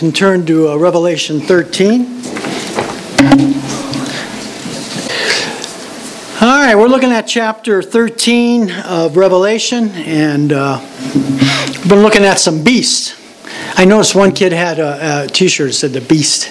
can turn to Revelation 13. All right, we're looking at chapter 13 of Revelation, and we've been looking at some beasts. I noticed one kid had a t-shirt that said the beast.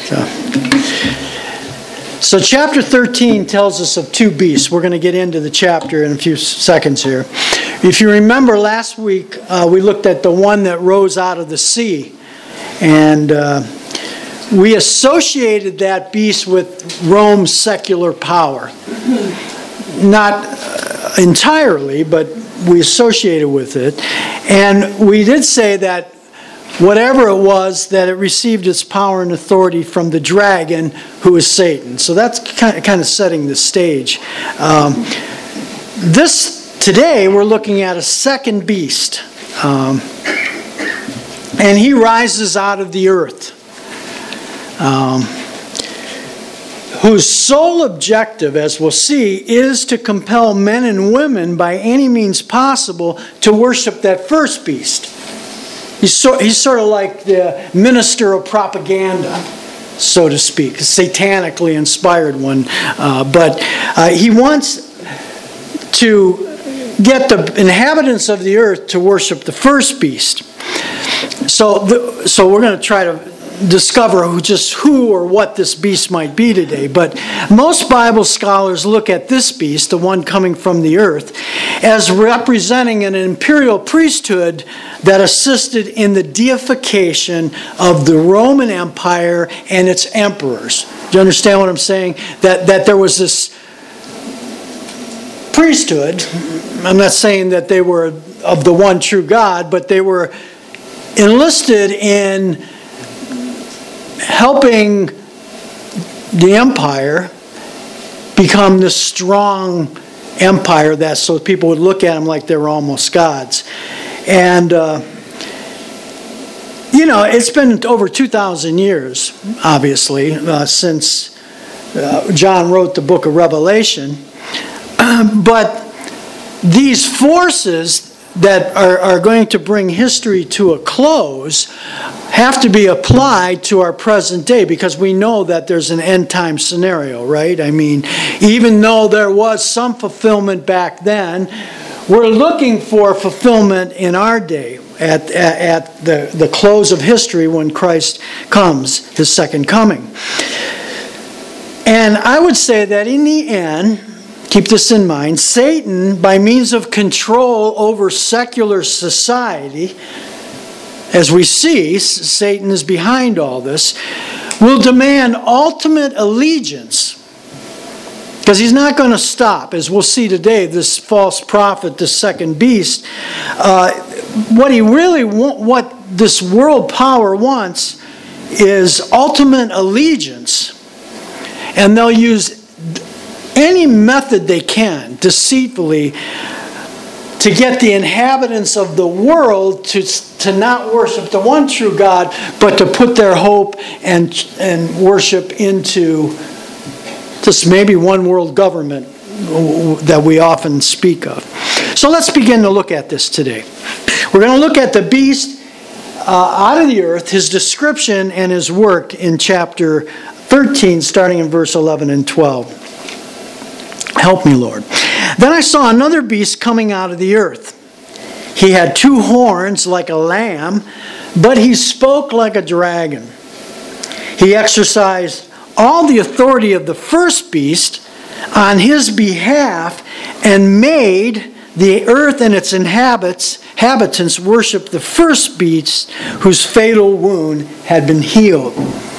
So chapter 13 tells us of two beasts. We're going to get into the chapter in a few seconds here. If you remember last week, we looked at the one that rose out of the sea. And we associated that beast with Rome's secular power. Not entirely, but we associated with it. And we did say that whatever it was, that it received its power and authority from the dragon, who is Satan. So that's kind of setting the stage. Today we're looking at a second beast. And he rises out of the earth, whose sole objective, as we'll see, is to compel men and women by any means possible to worship that first beast. He's sort of like the minister of propaganda, so to speak, a satanically inspired one. But he wants to get the inhabitants of the earth to worship the first beast. So we're going to try to discover just who or what this beast might be today. But most Bible scholars look at this beast, the one coming from the earth, as representing an imperial priesthood that assisted in the deification of the Roman Empire and its emperors. Do you understand what I'm saying? That there was this priesthood. I'm not saying that they were of the one true God, but they were enlisted in helping the empire become this strong empire that so people would look at them like they were almost gods. And it's been over 2,000 years, obviously, since John wrote the book of Revelation. But these forces that are going to bring history to a close have to be applied to our present day, because we know that there's an end time scenario, right? I mean, even though there was some fulfillment back then, we're looking for fulfillment in our day at the close of history when Christ comes, his second coming. And I would say that in the end, keep this in mind, Satan, by means of control over secular society, as we see, Satan is behind all this, will demand ultimate allegiance. Because he's not going to stop. As we'll see today, this false prophet, the second beast, what this world power wants is ultimate allegiance. And they'll use any method they can, deceitfully, to get the inhabitants of the world to not worship the one true God, but to put their hope and worship into this maybe one world government that we often speak of. So let's begin to look at this today. We're going to look at the beast out of the earth, his description and his work in chapter 13, starting in verse 11 and 12. Help me, Lord. Then I saw another beast coming out of the earth. He had 2 horns like a lamb, but he spoke like a dragon. He exercised all the authority of the first beast on his behalf and made the earth and its inhabitants worship the first beast whose fatal wound had been healed.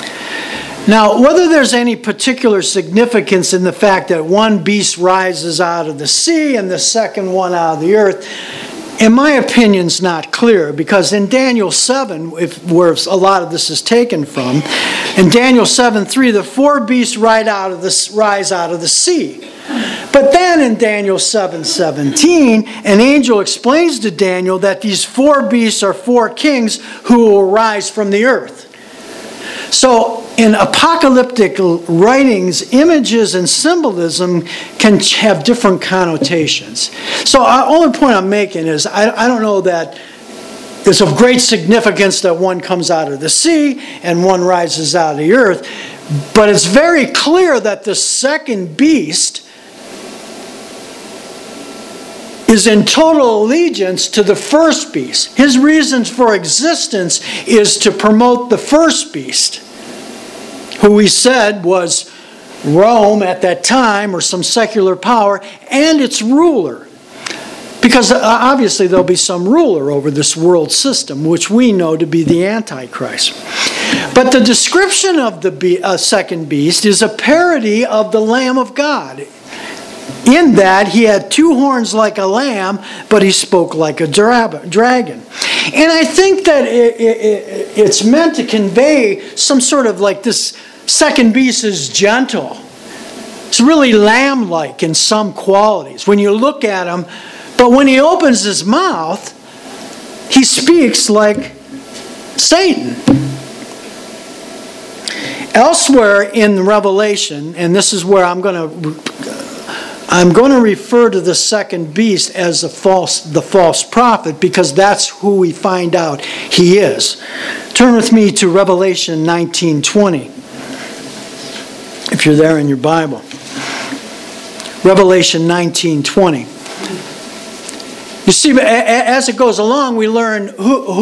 Now, whether there's any particular significance in the fact that one beast rises out of the sea and the second one out of the earth, in my opinion, is not clear, because in Daniel 7, where a lot of this is taken from, in Daniel 7:3, the 4 beasts rise out of the sea. But then in Daniel 7:17, an angel explains to Daniel that these 4 beasts are 4 kings who will rise from the earth. So in apocalyptic writings, images and symbolism can have different connotations. So the only point I'm making is I don't know that it's of great significance that one comes out of the sea and one rises out of the earth. But it's very clear that the second beast is in total allegiance to the first beast. His reasons for existence is to promote the first beast, who we said was Rome at that time, or some secular power, and its ruler. Because obviously there'll be some ruler over this world system, which we know to be the Antichrist. But the description of the second beast is a parody of the Lamb of God, in that he had two horns like a lamb, but he spoke like a dragon. And I think that it's meant to convey some sort of like this second beast is gentle. It's really lamb-like in some qualities when you look at him. But when he opens his mouth, he speaks like Satan. Elsewhere in Revelation, and this is where I'm going to refer to the second beast as the false prophet, because that's who we find out he is. Turn with me to Revelation 19:20, if you're there in your Bible. Revelation 19:20. You see, as it goes along, we learn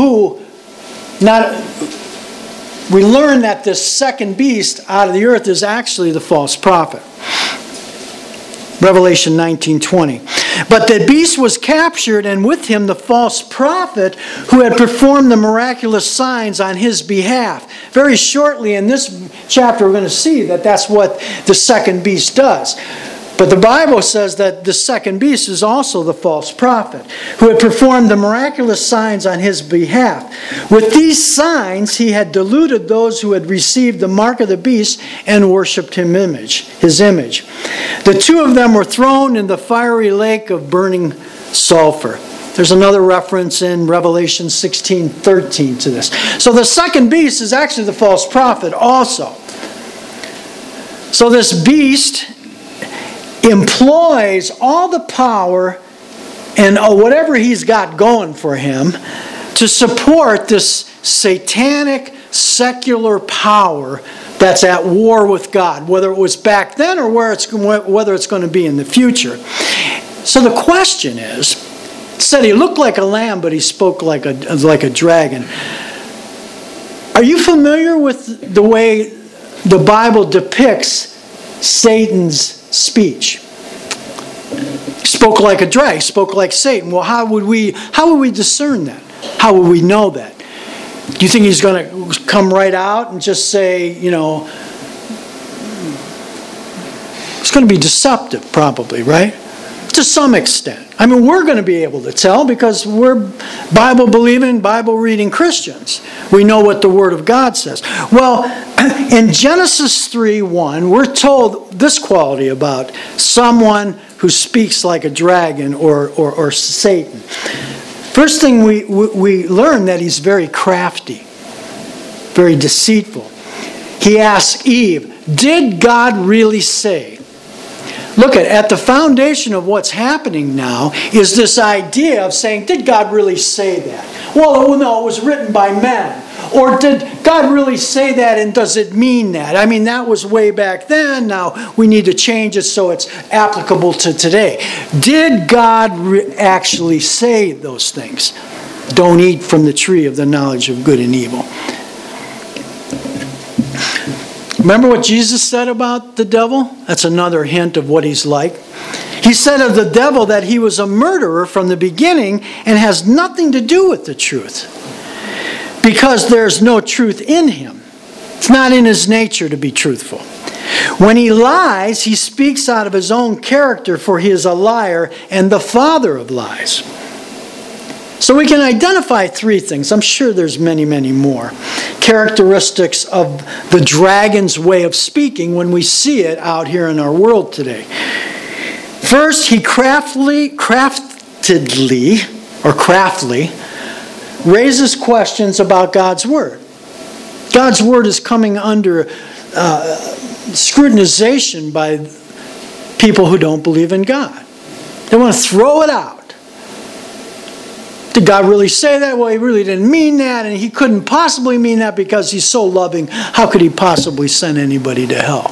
we learn that this second beast out of the earth is actually the false prophet. Revelation 19:20. But the beast was captured, and with him the false prophet who had performed the miraculous signs on his behalf. Very shortly in this chapter we're going to see that that's what the second beast does. But the Bible says that the second beast is also the false prophet who had performed the miraculous signs on his behalf. With these signs, he had deluded those who had received the mark of the beast and worshipped his image. The two of them were thrown in the fiery lake of burning sulfur. There's another reference in Revelation 16:13 to this. So the second beast is actually the false prophet also. So this beast employs all the power and whatever he's got going for him to support this satanic secular power that's at war with God, whether it was back then or whether it's going to be in the future. So the question is, it said he looked like a lamb, but he spoke like a dragon. Are you familiar with the way the Bible depicts Satan's speech? Spoke like a dragon, spoke like Satan. Well, how would we discern that? How would we know that? Do you think he's going to come right out and just say, it's going to be deceptive probably, right? To some extent. I mean, we're going to be able to tell because we're Bible-believing, Bible-reading Christians. We know what the Word of God says. Well, in Genesis 3:1, we're told this quality about someone who speaks like a dragon or Satan. First thing we learn that he's very crafty, very deceitful. He asks Eve, did God really say? Look, at the foundation of what's happening now is this idea of saying, did God really say that? Well, no, it was written by men. Or did God really say that, and does it mean that? I mean, that was way back then. Now we need to change it so it's applicable to today. Did God actually say those things? Don't eat from the tree of the knowledge of good and evil. Remember what Jesus said about the devil? That's another hint of what he's like. He said of the devil that he was a murderer from the beginning and has nothing to do with the truth, because there's no truth in him. It's not in his nature to be truthful. When he lies, he speaks out of his own character, for he is a liar and the father of lies. So we can identify three things. I'm sure there's many, many more characteristics of the dragon's way of speaking when we see it out here in our world today. First, he craftily raises questions about God's Word. God's Word is coming under scrutinization by people who don't believe in God. They want to throw it out. Did God really say that? Well, he really didn't mean that, and he couldn't possibly mean that because he's so loving. How could he possibly send anybody to hell?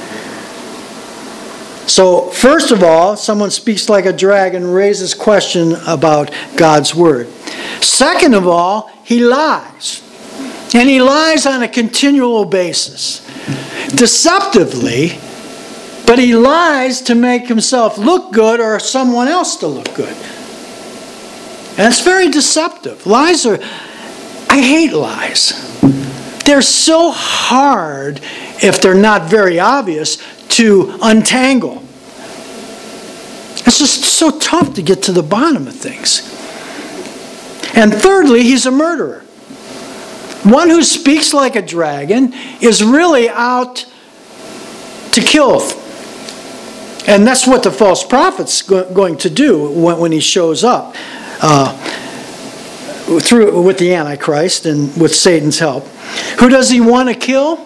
So, first of all, someone speaks like a dragon, raises question about God's word. Second of all, he lies. And he lies on a continual basis. Deceptively, but he lies to make himself look good or someone else to look good. And it's very deceptive. Lies are, I hate lies. They're so hard, if they're not very obvious, to untangle. It's just so tough to get to the bottom of things. And thirdly, he's a murderer. One who speaks like a dragon is really out to kill. And that's what the false prophet's going to do when he shows up with the Antichrist and with Satan's help. Who does he want to kill?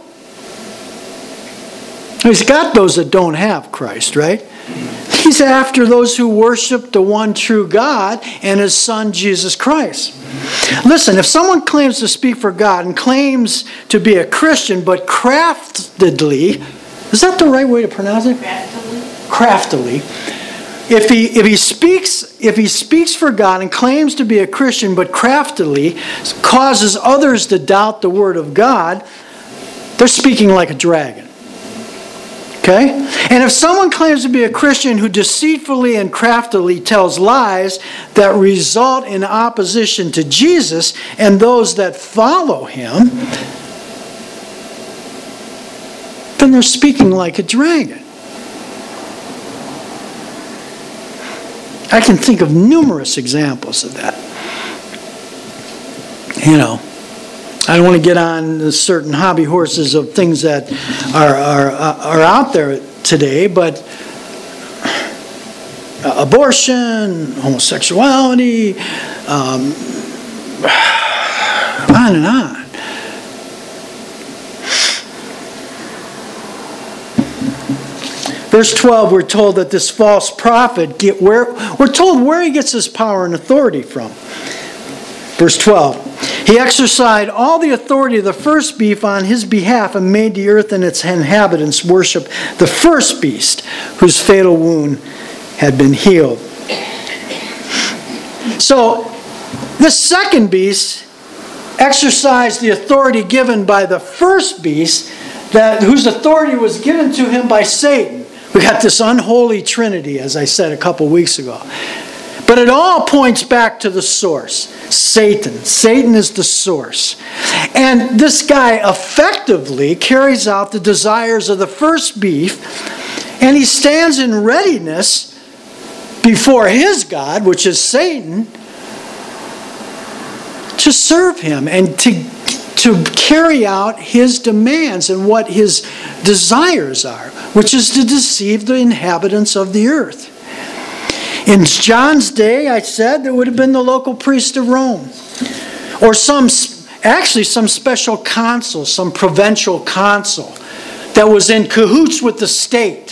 He's got those that don't have Christ, right? He's after those who worship the one true God and His Son, Jesus Christ. Listen, if someone claims to speak for God and claims to be a Christian, but craftily, is that the right way to pronounce it? Craftily. If he speaks for God and claims to be a Christian, but craftily causes others to doubt the Word of God, they're speaking like a dragon. Okay? And if someone claims to be a Christian who deceitfully and craftily tells lies that result in opposition to Jesus and those that follow him, then they're speaking like a dragon. I can think of numerous examples of that. You know, I don't want to get on certain hobby horses of things that are out there today, but abortion, homosexuality, on and on. Verse 12, we're told that this false prophet, we're told where he gets his power and authority from. Verse 12, he exercised all the authority of the first beast on his behalf and made the earth and its inhabitants worship the first beast whose fatal wound had been healed. So, this second beast exercised the authority given by the first beast, whose authority was given to him by Satan. We got this unholy trinity, as I said a couple weeks ago. But it all points back to the source, Satan. Satan is the source. And this guy effectively carries out the desires of the first beast, and he stands in readiness before his God, which is Satan, to serve him and to carry out his demands and what his desires are, which is to deceive the inhabitants of the earth. In John's day, I said, there would have been the local priest of Rome. Or some special consul, some provincial consul that was in cahoots with the state.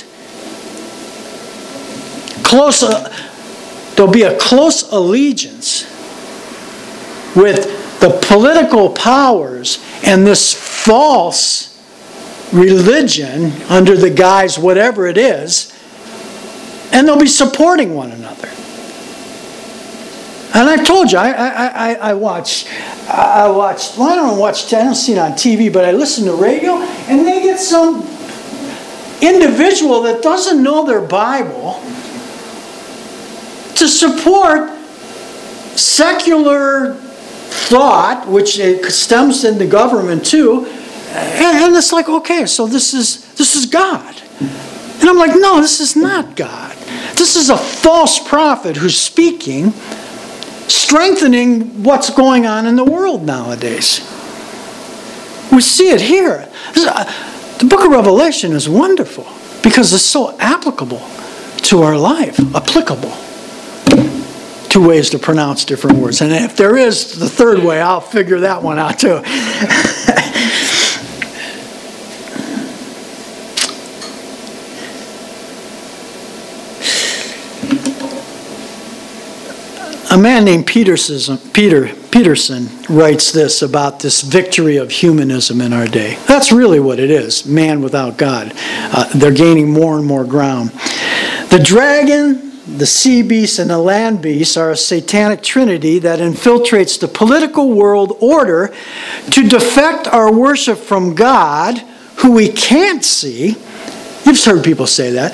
There'll be a close allegiance with the political powers and this false religion under the guise whatever it is, and they'll be supporting one another. And I've told you, I watched, well, I don't see it on TV, but I listen to radio, and they get some individual that doesn't know their Bible to support secular thought, which stems in the government too, and it's like, okay, so this is God. And I'm like, no, this is not God. This is a false prophet who's speaking, strengthening what's going on in the world nowadays. We see it here. The book of Revelation is wonderful because it's so applicable to our life. Applicable. Two ways to pronounce different words. And if there is the third way, I'll figure that one out too. A man named Peterson writes this about this victory of humanism in our day. That's really what it is, man without God. They're gaining more and more ground. The dragon, the sea beast, and the land beast are a satanic trinity that infiltrates the political world order to defect our worship from God, who we can't see. You've heard people say that.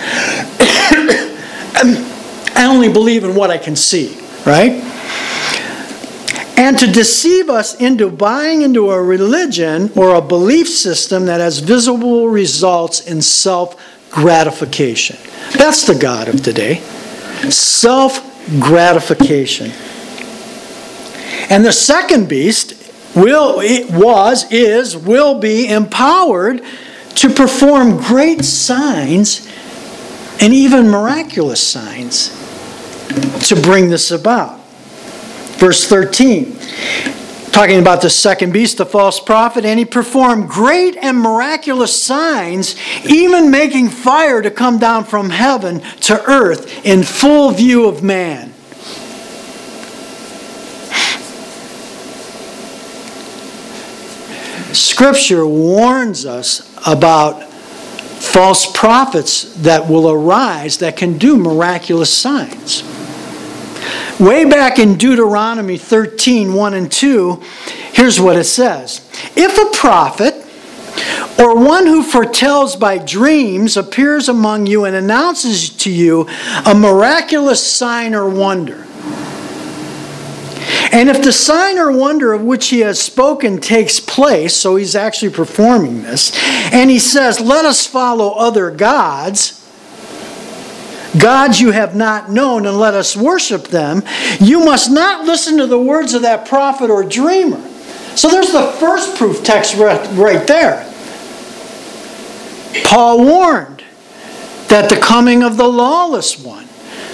I only believe in what I can see, right? And to deceive us into buying into a religion or a belief system that has visible results in self-gratification. That's the God of today. Self-gratification. And the second beast will be empowered to perform great signs and even miraculous signs to bring this about. Verse 13, talking about the second beast, the false prophet, and he performed great and miraculous signs, even making fire to come down from heaven to earth in full view of man. Scripture warns us about false prophets that will arise that can do miraculous signs. Way back in Deuteronomy 13, 1 and 2, here's what it says. If a prophet or one who foretells by dreams appears among you and announces to you a miraculous sign or wonder, and if the sign or wonder of which he has spoken takes place, so he's actually performing this, and he says, let us follow other gods you have not known, and let us worship them, you must not listen to the words of that prophet or dreamer. So there's the first proof text right there. Paul warned that the coming of the lawless one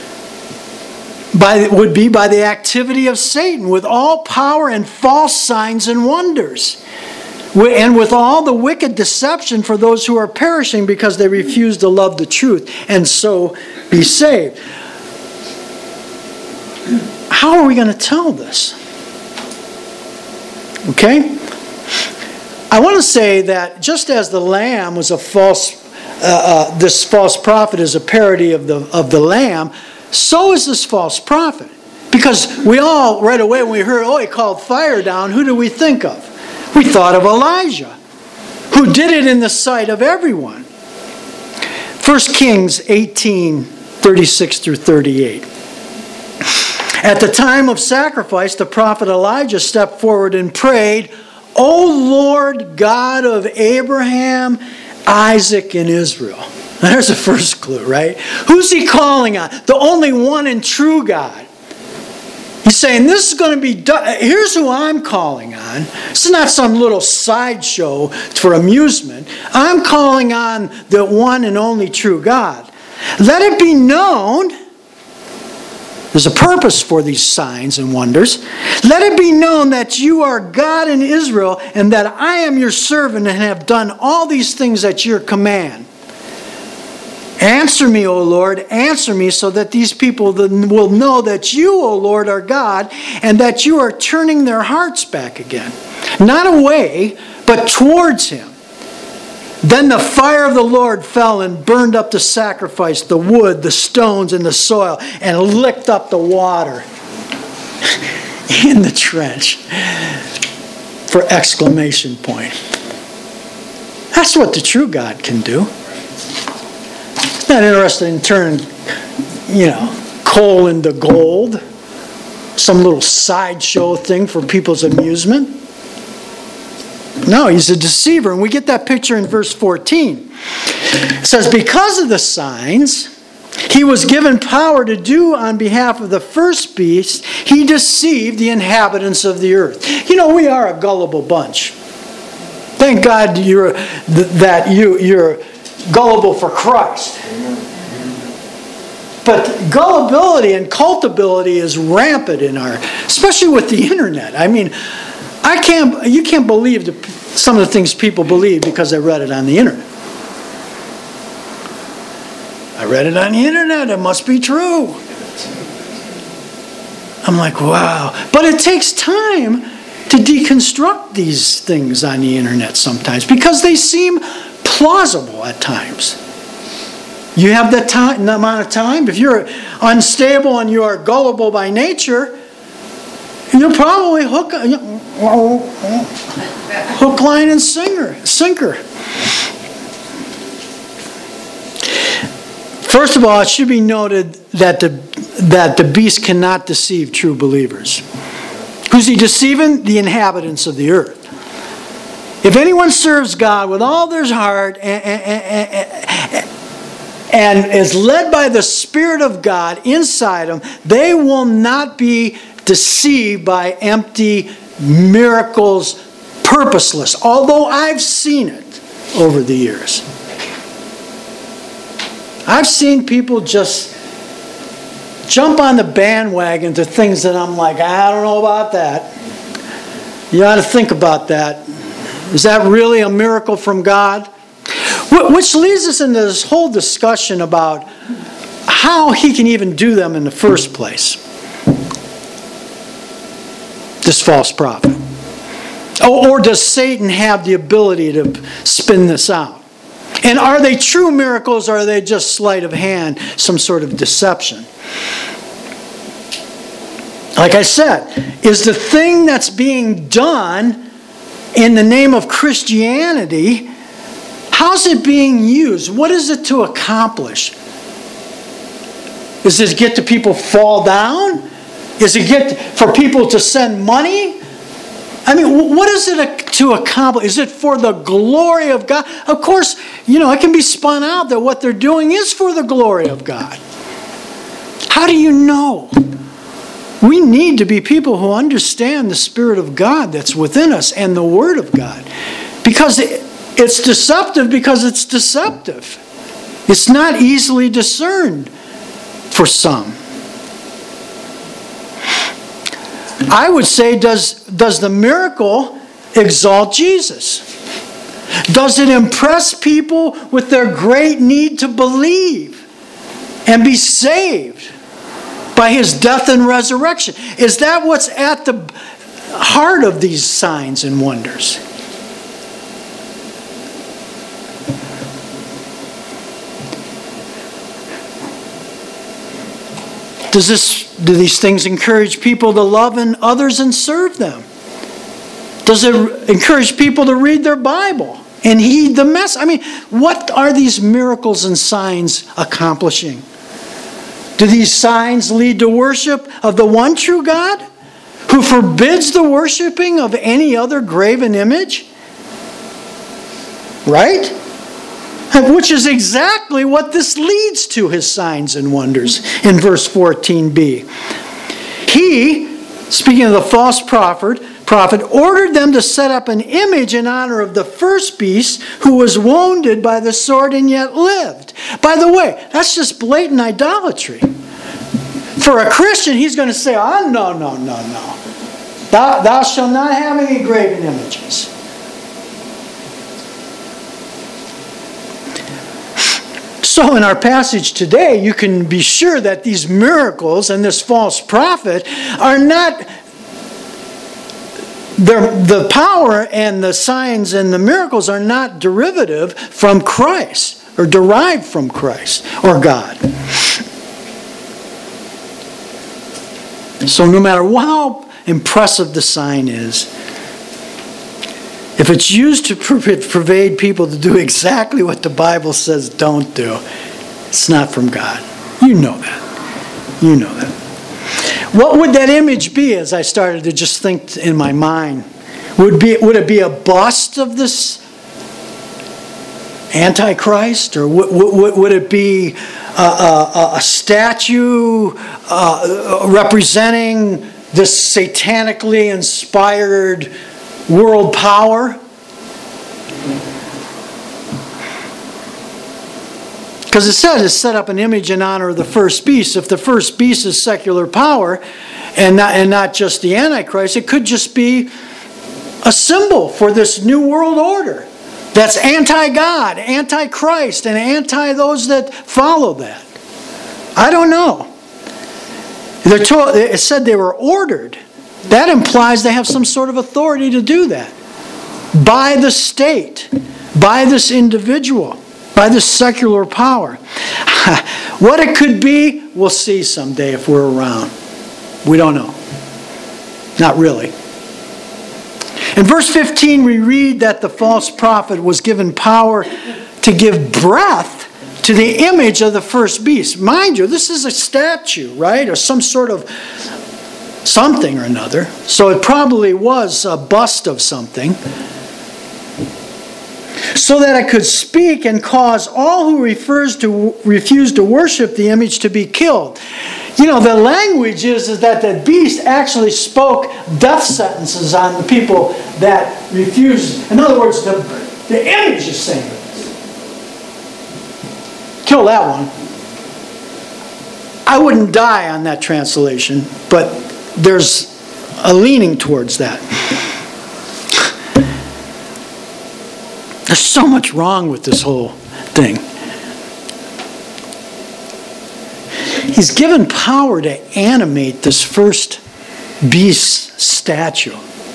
would be by the activity of Satan with all power and false signs and wonders, and with all the wicked deception for those who are perishing because they refuse to love the truth and so be saved. How are we going to tell this? Okay? I want to say that just as the lamb was a this false prophet is a parody of the lamb, so is this false prophet. Because we all, right away when we heard, he called fire down, who do we think of? We thought of Elijah, who did it in the sight of everyone. 1 Kings 18, 36 through 38. At the time of sacrifice, the prophet Elijah stepped forward and prayed, O Lord God of Abraham, Isaac, and Israel. There's the first clue, right? Who's he calling on? The only one and true God. He's saying, this is going to be done. Here's who I'm calling on. This is not some little sideshow for amusement. I'm calling on the one and only true God. Let it be known, there's a purpose for these signs and wonders. Let it be known that you are God in Israel and that I am your servant and have done all these things at your command. Answer me, O Lord, answer me so that these people will know that you, O Lord, are God and that you are turning their hearts back again. Not away, but towards him. Then the fire of the Lord fell and burned up the sacrifice, the wood, the stones, and the soil, and licked up the water in the trench for exclamation point. That's what the true God can do. Not interested in turning, coal into gold. Some little sideshow thing for people's amusement. No, he's a deceiver. And we get that picture in verse 14. It says, because of the signs he was given power to do on behalf of the first beast, he deceived the inhabitants of the earth. We are a gullible bunch. Thank God you're gullible for Christ. But gullibility and cultability is rampant especially with the internet. I mean, you can't believe some of the things people believe because they read it on the internet. I read it on the internet, it must be true. I'm like, wow. But it takes time to deconstruct these things on the internet sometimes because they seem plausible at times. You have the amount of time. If you're unstable and you are gullible by nature, you'll probably hook, line, and sinker. First of all, it should be noted that the beast cannot deceive true believers. Who's he deceiving? The inhabitants of the earth. If anyone serves God with all their heart and is led by the Spirit of God inside them, they will not be deceived by empty miracles, purposeless. Although I've seen it over the years. I've seen people just jump on the bandwagon to things that I'm like, I don't know about that. You ought to think about that. Is that really a miracle from God? Which leads us into this whole discussion about how he can even do them in the first place. This false prophet. Or does Satan have the ability to spin this out? And are they true miracles or are they just sleight of hand, some sort of deception? Like I said, is the thing that's being done in the name of Christianity, how's it being used? What is it to accomplish? Is it to get the people fall down? Is it get for people to send money? I mean, what is it to accomplish? Is it for the glory of God? Of course, it can be spun out that what they're doing is for the glory of God. How do you know? We need to be people who understand the Spirit of God that's within us and the Word of God. Because it's deceptive because it's deceptive. It's not easily discerned for some. I would say, does the miracle exalt Jesus? Does it impress people with their great need to believe and be saved by his death and resurrection? Is that what's at the heart of these signs and wonders? Do these things encourage people to love others and serve them? Does it encourage people to read their Bible and heed the message? I mean, what are these miracles and signs accomplishing? Do these signs lead to worship of the one true God who forbids the worshiping of any other graven image? Right? Which is exactly what this leads to, his signs and wonders in verse 14b. He, speaking of the false prophet, ordered them to set up an image in honor of the first beast who was wounded by the sword and yet lived. By the way, that's just blatant idolatry. For a Christian, he's going to say, no. Thou shalt not have any graven images. So in our passage today, you can be sure that these miracles and this false prophet are not, the power and the signs and the miracles are not derivative from Christ or derived from Christ or God. So no matter how impressive the sign is, if it's used to pervade people to do exactly what the Bible says don't do, it's not from God. You know that. You know that. What would that image be as I started to just think in my mind? Would it be a bust of this Antichrist? Or would it be a statue representing this satanically inspired world power? Because it says it's set up an image in honor of the first beast. If the first beast is secular power and not just the Antichrist, it could just be a symbol for this new world order that's anti-God, anti-Christ, and anti those that follow that. I don't know. It said they were ordered. That implies they have some sort of authority to do that. By the state, by this individual, by this secular power. What it could be, we'll see someday if we're around. We don't know. Not really. In verse 15, we read that the false prophet was given power to give breath to the image of the first beast. Mind you, this is a statue, right? Or some sort of something or another. So it probably was a bust of something. So that it could speak and cause all who refuse to worship the image to be killed. You know, the language is that the beast actually spoke death sentences on the people that refused. In other words, the image is saying this. Kill that one. I wouldn't die on that translation, but there's a leaning towards that. There's so much wrong with this whole thing. He's given power to animate this first beast statue.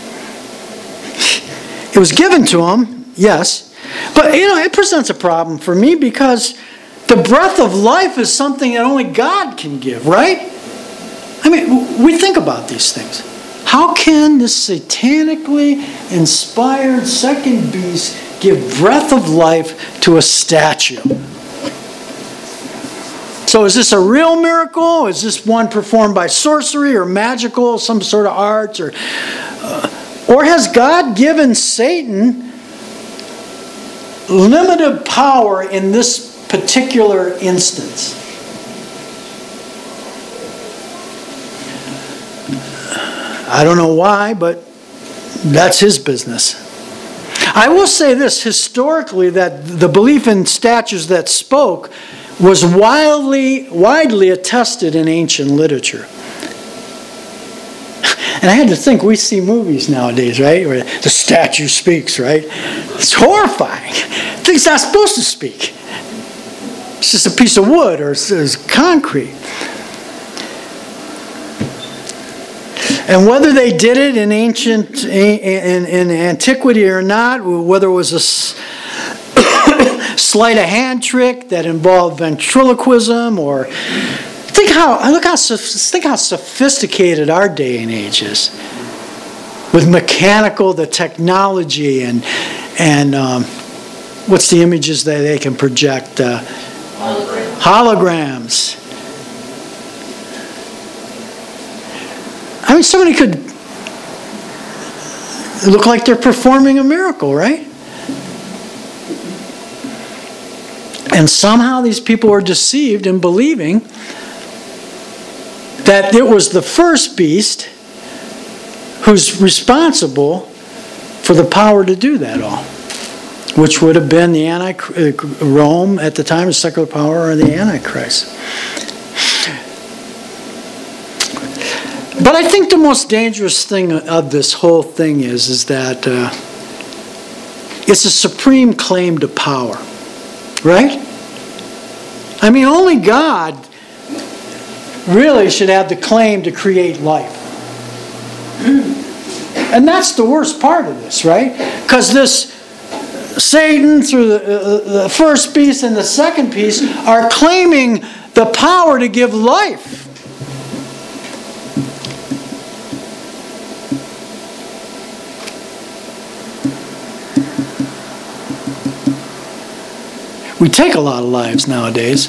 It was given to him, yes, but it presents a problem for me because the breath of life is something that only God can give, right? I mean, we think about these things. How can this satanically inspired second beast give breath of life to a statue? So is this a real miracle? Is this one performed by sorcery or magical, some sort of arts? Or has God given Satan limited power in this particular instance? I don't know why, but that's his business. I will say this, historically, that the belief in statues that spoke was widely attested in ancient literature. And I had to think, we see movies nowadays, right, where the statue speaks, right? It's horrifying. The thing's not supposed to speak. It's just a piece of wood or it's concrete. And whether they did it in in antiquity or not, whether it was a sleight of hand trick that involved ventriloquism, or think how sophisticated our day and age is with the technology and what's the images that they can project? Holograms. I mean, somebody could look like they're performing a miracle, right? And somehow these people were deceived in believing that it was the first beast who's responsible for the power to do that all, which would have been the Rome at the time, the secular power, or the Antichrist. But I think the most dangerous thing of this whole thing is that it's a supreme claim to power, right? I mean, only God really should have the claim to create life. And that's the worst part of this, right? Because this Satan, through the first beast and the second beast, are claiming the power to give life. We take a lot of lives nowadays.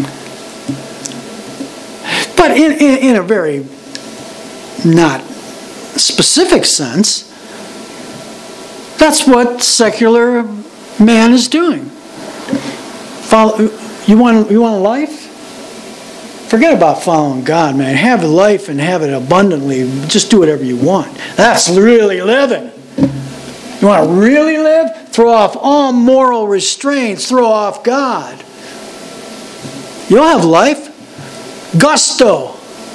But in a very not specific sense, that's what secular man is doing. You want a life? Forget about following God, man. Have a life and have it abundantly. Just do whatever you want. That's really living. You want to really live? Throw off all moral restraints. Throw off God. You'll have life. Gusto.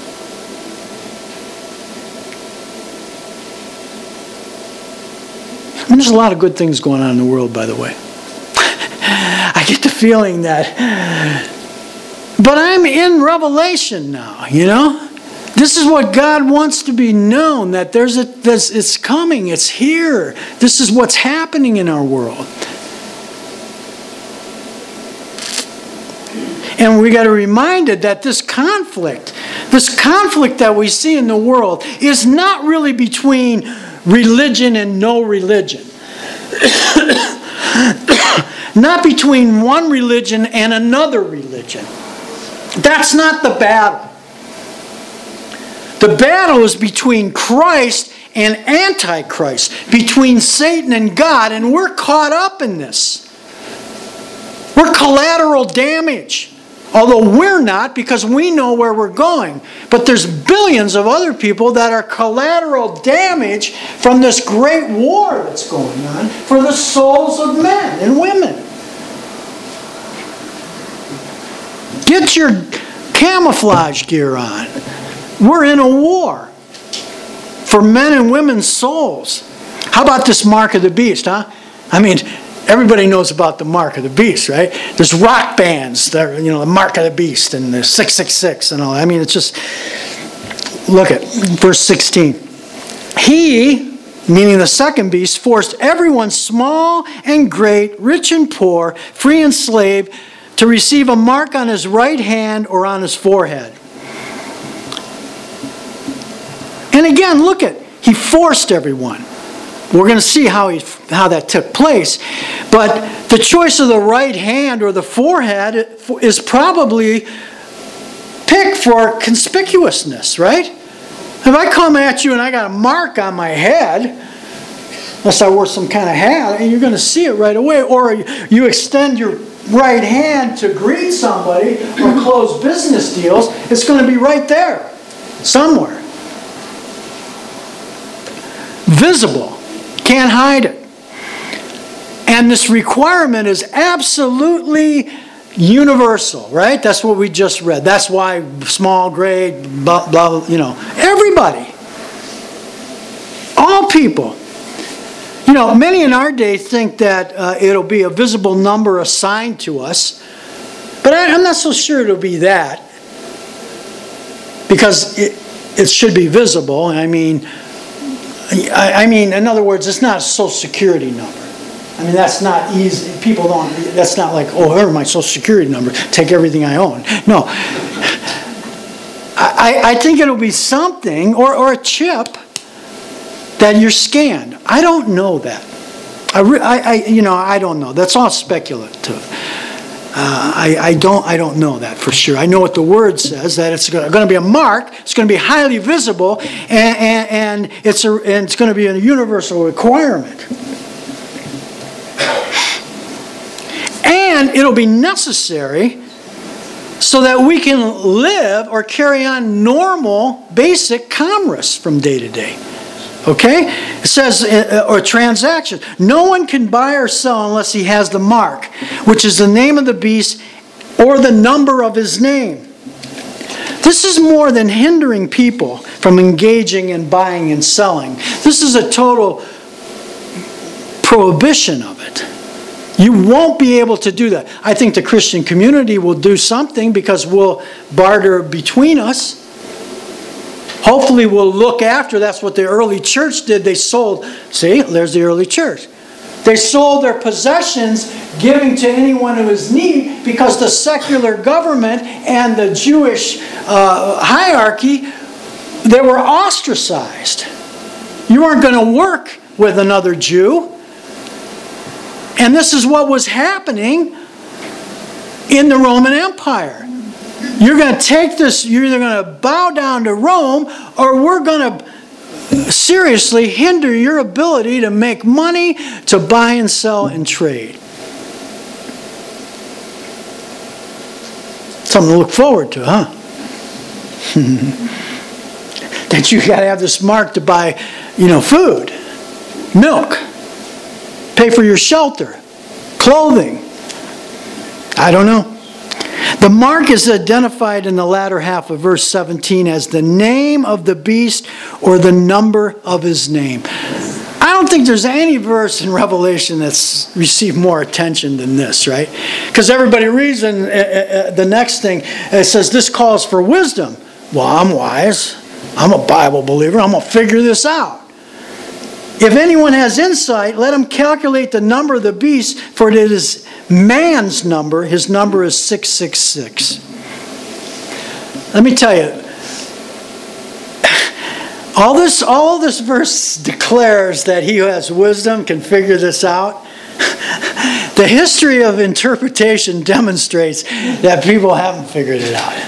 I mean, there's a lot of good things going on in the world, by the way. I get the feeling that... But I'm in Revelation now, This is what God wants to be known, that it's coming, it's here. This is what's happening in our world. And we got to be reminded that this conflict that we see in the world is not really between religion and no religion. Not between one religion and another religion. That's not the battle. The battle is between Christ and Antichrist, between Satan and God, and we're caught up in this. We're collateral damage. Although we're not, because we know where we're going. But there's billions of other people that are collateral damage from this great war that's going on for the souls of men and women. Get your camouflage gear on. We're in a war for men and women's souls. How about this mark of the beast, huh? I mean, everybody knows about the mark of the beast, right? There's rock bands that are, the mark of the beast and the 666 and all. I mean, it's just, look at verse 16. He, meaning the second beast, forced everyone, small and great, rich and poor, free and slave, to receive a mark on his right hand or on his forehead. And again, look at, he forced everyone. We're going to see how that took place. But the choice of the right hand or the forehead is probably picked for conspicuousness, right? If I come at you and I got a mark on my head, unless I wore some kind of hat, and you're going to see it right away. Or you extend your right hand to greet somebody or close business deals, it's going to be right there, somewhere. Visible. Can't hide it. And this requirement is absolutely universal, right? That's what we just read. That's why small, great, blah, blah, everybody. All people. Many in our day think that it'll be a visible number assigned to us. But I'm not so sure it'll be that. Because it should be visible. I mean, in other words, it's not a Social Security number. I mean, that's not easy. People don't, that's not like, oh, here's my Social Security number. Take everything I own. No. I think it'll be something, or a chip, that you're scanned. I don't know that. I don't know. That's all speculative. I don't know that for sure. I know what the Word says, that it's going to be a mark, it's going to be highly visible, and it's going to be a universal requirement. And it'll be necessary so that we can live or carry on normal, basic commerce from day to day. Okay? It says, or transactions. No one can buy or sell unless he has the mark, which is the name of the beast or the number of his name. This is more than hindering people from engaging in buying and selling. This is a total prohibition of it. You won't be able to do that. I think the Christian community will do something because we'll barter between us. Hopefully we'll look after. That's what the early church did. They sold. See, there's the early church. They sold their possessions, giving to anyone who was in need, because the secular government and the Jewish hierarchy, they were ostracized. You weren't going to work with another Jew. And this is what was happening in the Roman Empire. You're going to take this, you're either going to bow down to Rome, or we're going to seriously hinder your ability to make money, to buy and sell and trade. Something to look forward to, huh? That you got to have this mark to buy, food, milk, pay for your shelter, clothing. I don't know. The mark is identified in the latter half of verse 17 as the name of the beast or the number of his name. I don't think there's any verse in Revelation that's received more attention than this, right? Because everybody reads in the next thing, it says, this calls for wisdom. Well, I'm wise. I'm a Bible believer. I'm going to figure this out. If anyone has insight, let him calculate the number of the beast, for it is man's number. His number is 666. Let me tell you, all this verse declares that he who has wisdom can figure this out. The history of interpretation demonstrates that people haven't figured it out.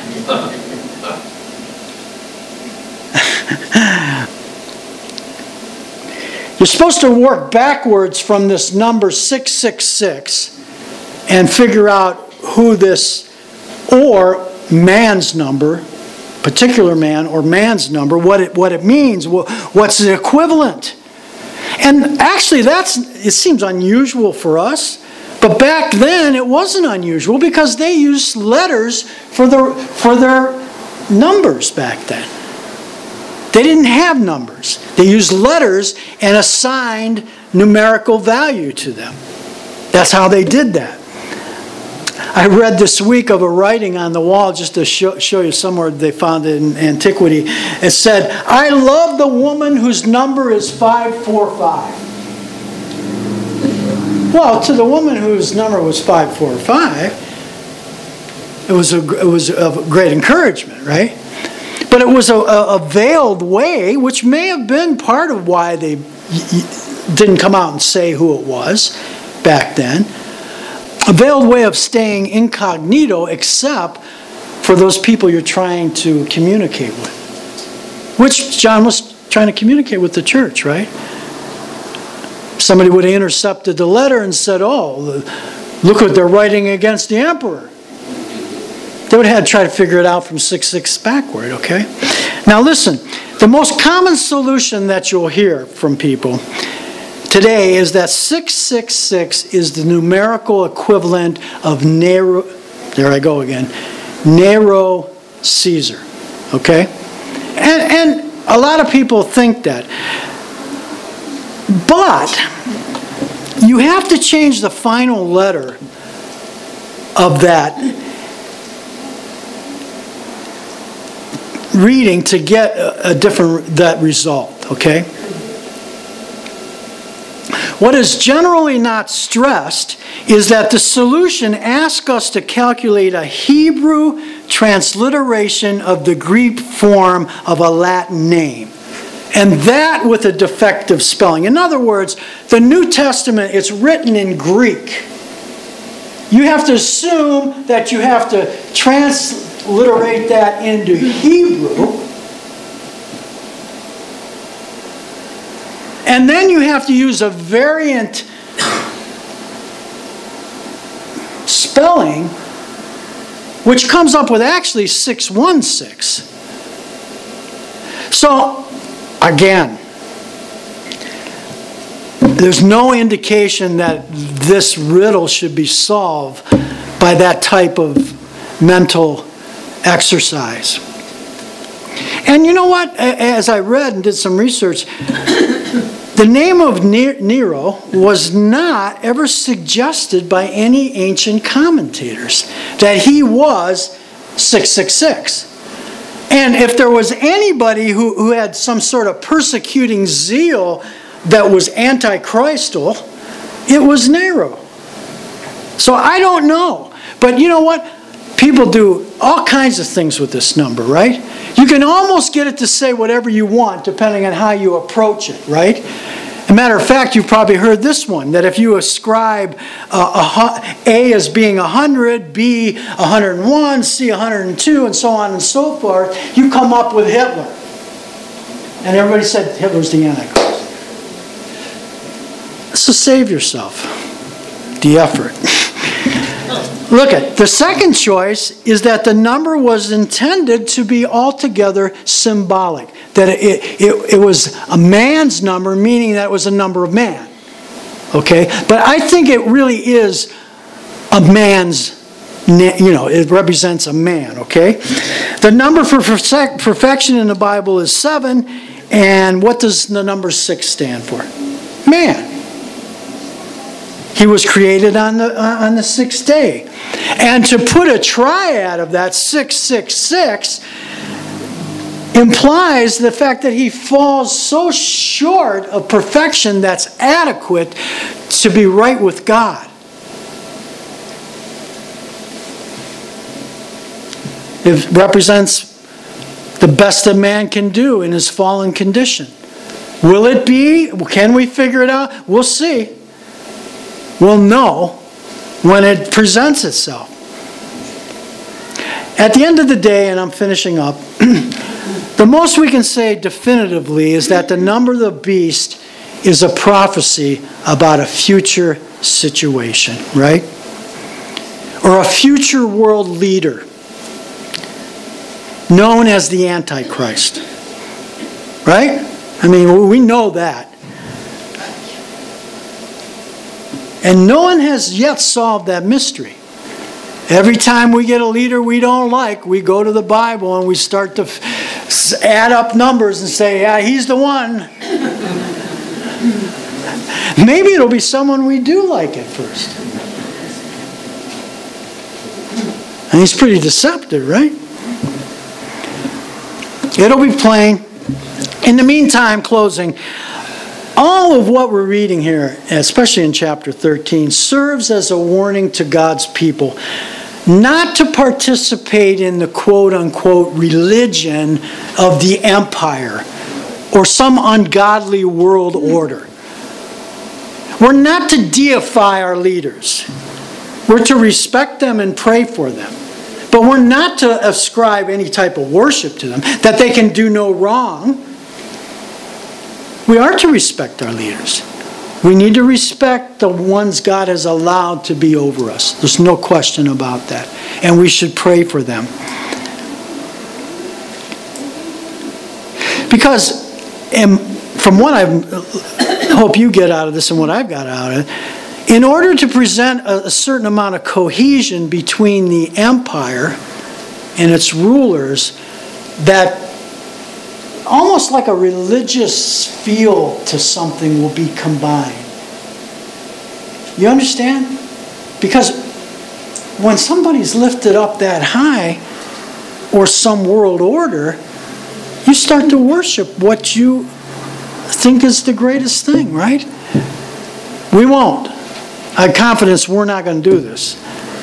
You're supposed to work backwards from this number 666 and figure out who this, or man's number, particular man or man's number, what it means, what's the equivalent. And actually it seems unusual for us, but back then it wasn't unusual because they used letters for their numbers back then. They didn't have numbers. They used letters and assigned numerical value to them. That's how they did that. I read this week of a writing on the wall, just to show you somewhere they found it in antiquity. It said, "I love the woman whose number is 545. Well, to the woman whose number was 545, it was a great encouragement, right? But it was a veiled way, which may have been part of why they didn't come out and say who it was back then. A veiled way of staying incognito, except for those people you're trying to communicate with. Which John was trying to communicate with the church, right? Somebody would have intercepted the letter and said, "Oh, look what they're writing against the emperor." They would have had to try to figure it out from 666 backward, okay? Now listen, the most common solution that you'll hear from people today is that 666 is the numerical equivalent of Nero, there I go again, Nero Caesar, okay? And a lot of people think that. But you have to change the final letter of that reading to get that result, okay? What is generally not stressed is that the solution asks us to calculate a Hebrew transliteration of the Greek form of a Latin name. And that with a defective spelling. In other words, the New Testament is written in Greek. You have to assume that you have to transliterate that into Hebrew. And then you have to use a variant spelling, which comes up with actually 616. So, again, there's no indication that this riddle should be solved by that type of mental exercise. And you know what? As I read and did some research, the name of Nero was not ever suggested by any ancient commentators that he was 666. And if there was anybody who had some sort of persecuting zeal that was antichristal, it was Nero. So I don't know. But you know what? People do all kinds of things with this number, right? You can almost get it to say whatever you want depending on how you approach it, right? As a matter of fact, you've probably heard this one, that if you ascribe A as being 100, B 101, C 102, and so on and so forth, you come up with Hitler. And everybody said Hitler's the Antichrist. So save yourself the effort. Look at the second choice is that the number was intended to be altogether symbolic. That it was a man's number, meaning that it was a number of man. Okay? But I think it really is a man's, it represents a man. Okay? The number for perfection in the Bible is 7. And what does the number 6 stand for? Man. He was created on the sixth day. And to put a triad of that 666 implies the fact that he falls so short of perfection that's adequate to be right with God. It represents the best a man can do in his fallen condition. Will it be? Can we figure it out? We'll see. We'll know when it presents itself. At the end of the day, and I'm finishing up, the most we can say definitively is that the number of the beast is a prophecy about a future situation, right? Or a future world leader known as the Antichrist. Right? I mean, we know that. And no one has yet solved that mystery. Every time we get a leader we don't like, we go to the Bible and we start to add up numbers and say, yeah, he's the one. Maybe it'll be someone we do like at first. And he's pretty deceptive, right? It'll be plain. In the meantime, closing, all of what we're reading here, especially in chapter 13, serves as a warning to God's people not to participate in the quote-unquote religion of the empire or some ungodly world order. We're not to deify our leaders. We're to respect them and pray for them. But we're not to ascribe any type of worship to them, that they can do no wrong. We are to respect our leaders. We need to respect the ones God has allowed to be over us. There's no question about that. And we should pray for them. Because from what I hope you get out of this and what I've got out of it, in order to present a certain amount of cohesion between the empire and its rulers, that almost like a religious feel to something will be combined. You understand? Because when somebody's lifted up that high, or some world order, you start to worship what you think is the greatest thing, right? We won't. I have confidence we're not going to do this.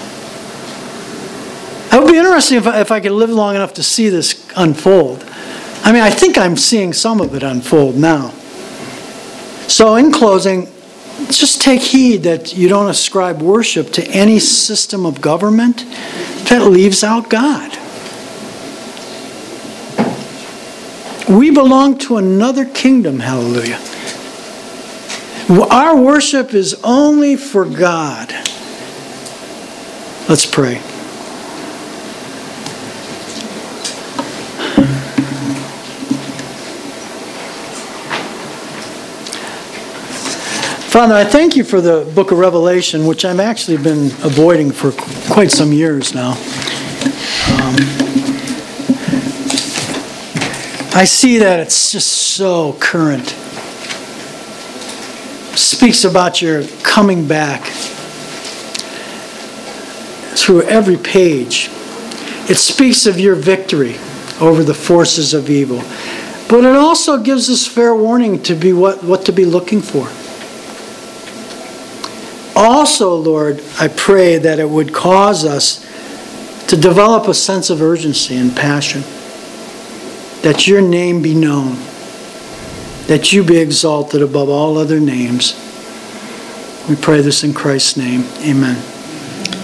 It would be interesting if I could live long enough to see this unfold. I mean, I think I'm seeing some of it unfold now. So in closing, just take heed that you don't ascribe worship to any system of government that leaves out God. We belong to another kingdom, hallelujah. Our worship is only for God. Let's pray. Father, I thank you for the book of Revelation, which I've actually been avoiding for quite some years now. I see that it's just so current. Speaks about your coming back through every page. It speaks of your victory over the forces of evil. But it also gives us fair warning to be what to be looking for. Also, Lord, I pray that it would cause us to develop a sense of urgency and passion. That your name be known. That you be exalted above all other names. We pray this in Christ's name. Amen.